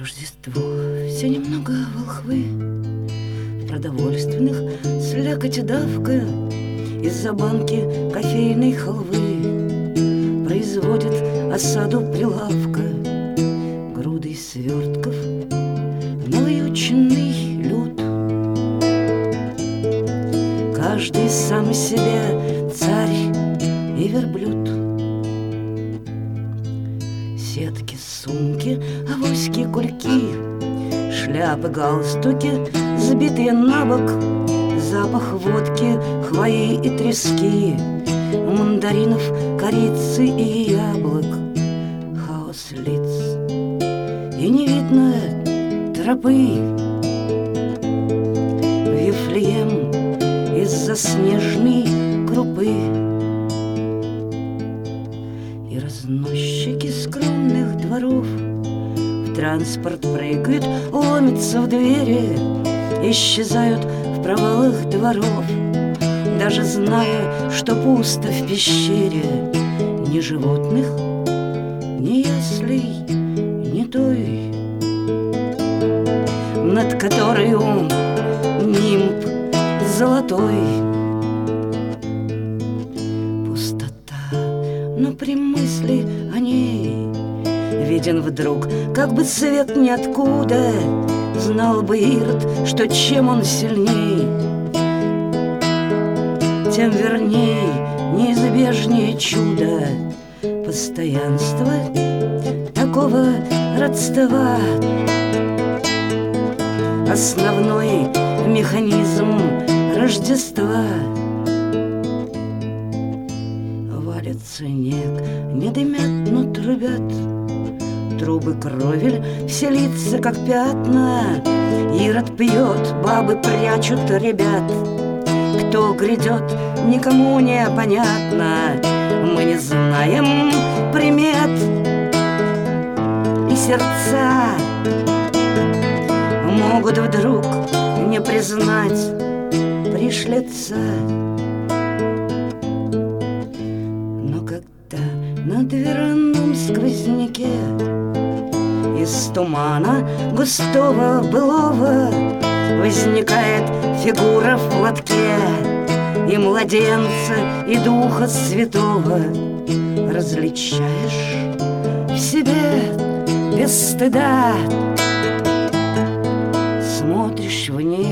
Рождество все немного волхвы, в продовольственных слякоть давка, из-за банки кофейной халвы производит осаду прилавка грудой свертков навьюченный люд. Каждый сам себе царь и верблюд. Сетки, сумки, авоськи, кульки, шляпы, галстуки, сбитые на бок, запах водки, хвои и трески, мандаринов, корицы и яблок, хаос лиц, и не видно тропы. Вифлеем из-за снежной крупы. И разносчики скромных дворов в транспорт прыгают, ломятся в двери, исчезают в провалах дворов, даже зная, что пусто в пещере. Ни животных, ни яслей, ни той, над которой нимб золотой. Но при мысли о ней виден вдруг как бы свет ниоткуда. Знал бы Ирод, что чем он сильней, тем верней, неизбежнее чудо постоянства такого родства. Основной механизм Рождества. Валится снег, не дымят, но трубят трубы, кровель, все лица как пятна. Ирод пьет, бабы прячут ребят. Кто грядет, никому не понятно. Мы не знаем примет, и сердца могут вдруг не признать пришлица. Но когда на дверном сквозняке из тумана густого былого возникает фигура в платке, и младенца, и духа святого различаешь в себе без стыда. Смотришь в небо